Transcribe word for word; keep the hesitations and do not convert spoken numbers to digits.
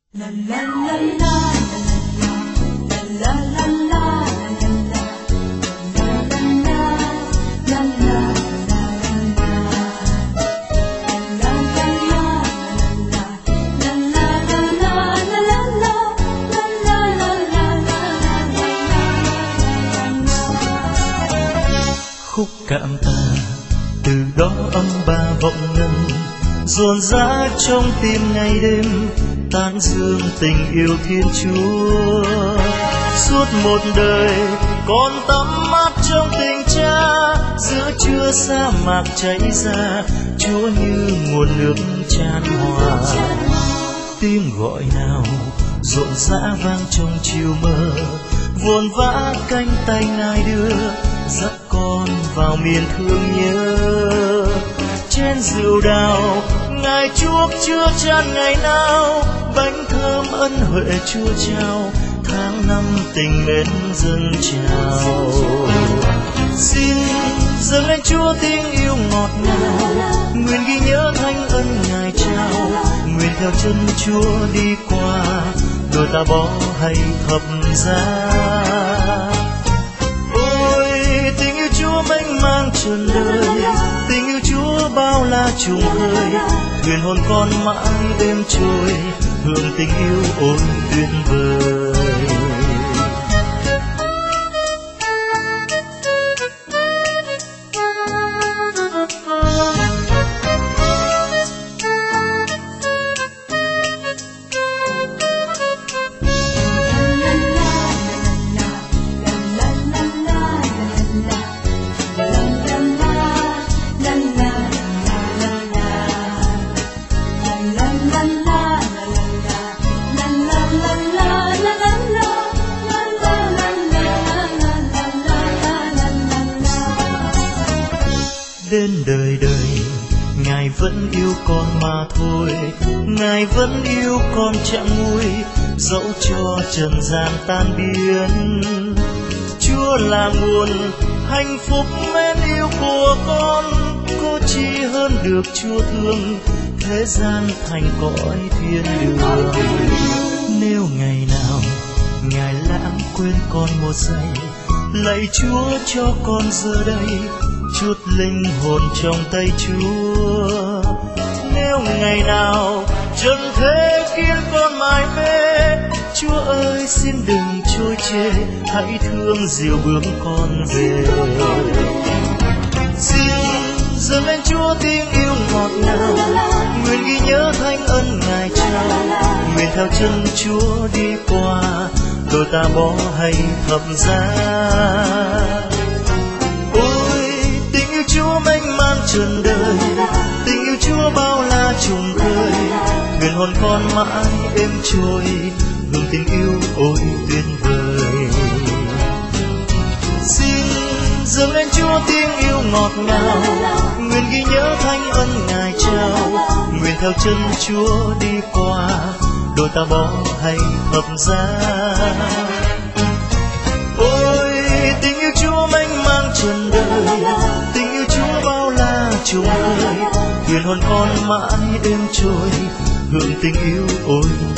Khúc cảm ta từ đó âm ba vọng ngân dồn dã trong tim ngày đêm, tán dương tình yêu Thiên Chúa. Suốt một đời con tắm mát trong tình Cha, giữa trưa sa mạc chảy ra, Chúa như nguồn nước chan hòa. Tiếng gọi nào rộn rã vang trong chiều mơ, vồn vã cánh tay Ngài đưa, dắt con vào miền thương nhớ. Trên rượu đào Ngài chuốc chưa chan ngày nào, bánh thơm ân huệ Chúa trao, tháng năm tình mến dâng trào. Xin dâng lên Chúa tiếng yêu ngọt ngào, nguyện ghi nhớ thánh ân Ngài trao, nguyện theo chân Chúa đi qua, đôi ta bó hay thập giá. Tình yêu Chúa mênh mang trần đời, tình yêu Chúa bao la trùng khơi, thuyền hồn con mãi êm trôi, hương tình yêu ôi tuyệt vời. Đến đời đời Ngài vẫn yêu con mà thôi, Ngài vẫn yêu con chẳng nguôi, dẫu cho trần gian tan biến. Chúa là nguồn hạnh phúc mến yêu của con, có chi hơn được Chúa thương, thế gian thành cõi thiên đường. Nếu ngày nào Ngài lãng quên con một giây, lạy Chúa cho con giờ đây chút linh hồn trong tay Chúa. Nếu ngày nào trần thế khiến con mải mê, Chúa ơi xin đừng trôi chê, hãy thương dìu bước con về. Xin dâng lên Chúa tiếng yêu ngọt ngào, nguyện ghi nhớ thánh ân Ngài trao, nguyện theo chân Chúa đi qua, đôi ta bó hay thập giá. Chúa mênh mang trần đời, tình yêu Chúa bao la trùng khơi, nguyện hồn con mãi êm trôi, hương tình yêu ôi tuyệt vời. Xin dâng lên Chúa tiếng yêu ngọt ngào, nguyện ghi nhớ thánh ân Ngài trao, nguyện theo chân Chúa đi qua, đôi ta bó hay thập giá. Ôi tình yêu Chúa mênh mang trần đời, tình yêu Chúa bao la trùng khơi, thuyền hồn con mãi êm trôi, hương tình yêu ôi